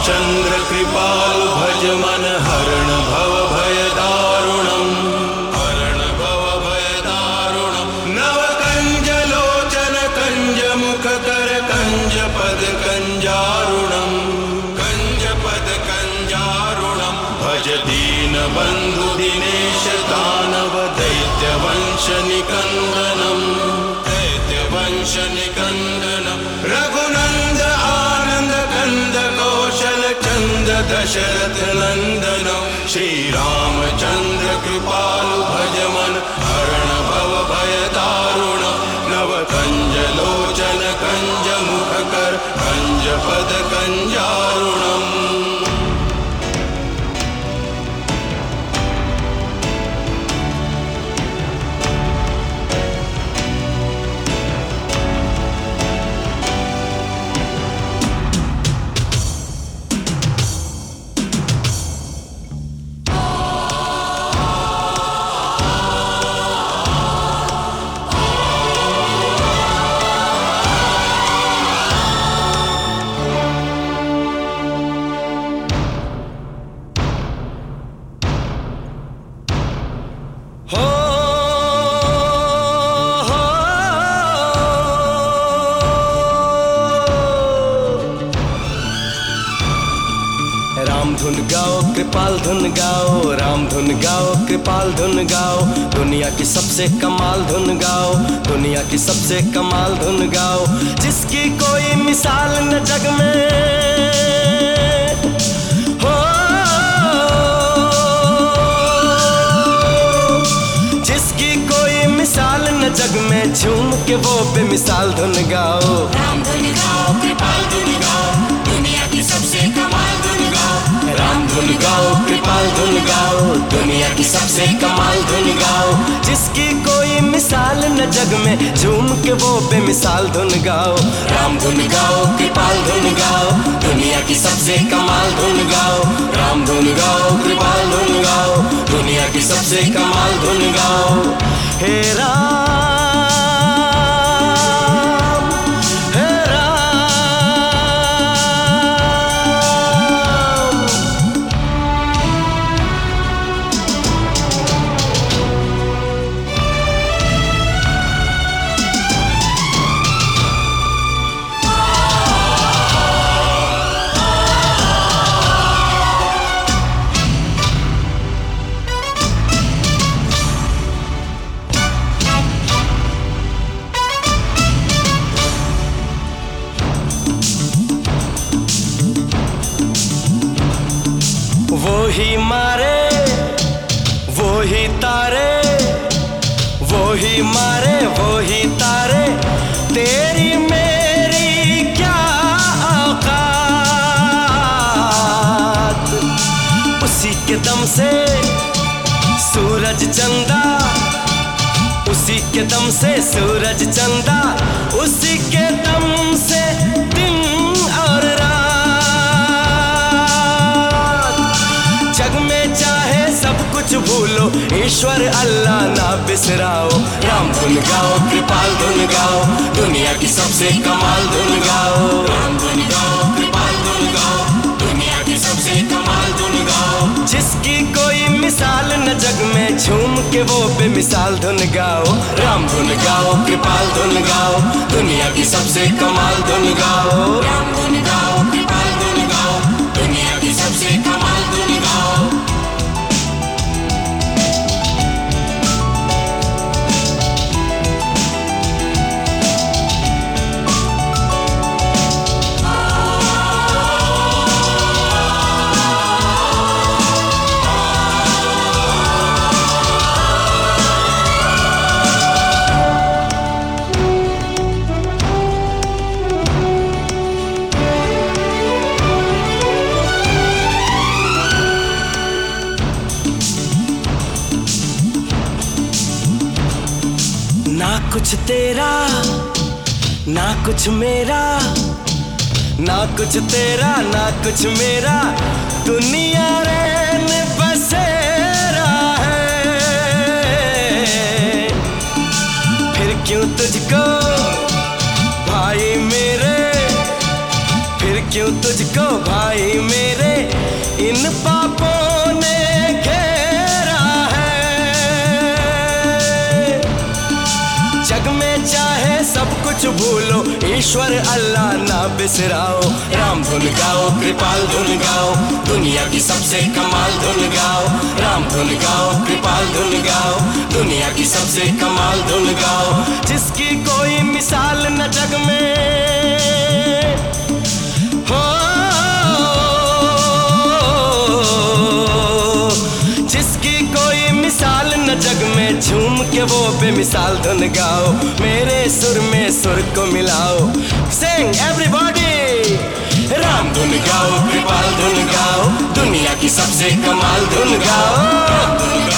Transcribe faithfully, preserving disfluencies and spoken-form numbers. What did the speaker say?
रामचंद्र कृपालु भज मन हरण भव भय दारुणम् हरण भव भय दारुणम् नव कंज लोचन कंज मुख कर कंज पद कंजारुणम् कंज पद कंजारुणम् भज दीन बंधु दिनेश दानव दैत्य वंश निकंदनम् दैत्य वंश निकंदनम् रघुनंद आनंद कंद कौशल चंद दशरथ नंदनम् श्री रामचंद्र कृपालु भज मन हरण भव भय दारुणम् नव कंज लोचन कंज मुख कर कंज पद कंजारुणम्। राम धुन गाओ कृपाल धुन गाओ, राम धुन गाओ कृपाल धुन गाओ, दुनिया की सबसे कमाल धुन गाओ, दुनिया की सबसे कमाल धुन गाओ, जिसकी कोई मिसाल न जग में हो, जिसकी कोई मिसाल न जग में, झूम के वो बेमिसाल धुन गाओ। राम धुन गाओ कृपाल धुन गाओ, दुनिया की सबसे कमाल धुन गाओ, राम धुन गाओ कृपाल धुन गाओ, दुनिया की सबसे कमाल धुन गाओ, जिसकी कोई मिसाल न जग में, झूम के वो बेमिसाल धुन गाओ। राम धुन गाओ कृपाल धुन गाओ, दुनिया की सबसे कमाल धुन गाओ, राम धुन गाओ कृपाल धुन गाओ, दुनिया की सबसे कमाल धुन गाओ। हे राम वो ही मारे वो ही तारे, वो ही मारे वो ही तारे, तेरी मेरी क्या औकात, उसी के दम से सूरज चंदा, उसी के दम से सूरज चंदा, उसी के दम से दिन और रात, जग में चाहे सब कुछ भूलो, ईश्वर अल्लाह ना बिसराओ। राम धुन गाओ कृपाल धुन गाओ, दुनिया की सबसे कमाल धुन गाओ। राम धुन गाओ कृपाल धुन गाओ, दुनिया की सबसे कमाल धुन गाओ, जिसकी कोई मिसाल न जग में, झूम के वो बेमिसाल धुन गाओ। राम धुन गाओ कृपाल धुन गाओ, दुनिया की सबसे कमाल धुन गाओ। राम धुन गाओ कृपाल धुन गाओ, दुनिया की सबसे कमाल धुन गाओ। ना कुछ तेरा ना कुछ मेरा, ना कुछ तेरा ना कुछ मेरा, दुनिया रैन बसेरा है। फिर क्यों तुझको भाई मेरे, फिर क्यों तुझको भाई मेरे कुछ भूलो ईश्वर अल्लाह ना बिसराओ। राम धुन गाओ कृपाल धुन गाओ, दुनिया की सबसे कमाल धुन गाओ। राम धुन गाओ कृपाल धुन गाओ, दुनिया की सबसे कमाल धुन गाओ। जिसकी कोई मिसाल न जग में हो, जिसकी कोई मिसाल न जग में, झूम के वो बेमिसाल धुन गाओ। मेरे सुर में सुर को मिलाओ, सिंग एवरीबॉडी। राम धुन गाओ कृपाल धुन गाओ, दुनिया की सबसे कमाल धुन गाओ।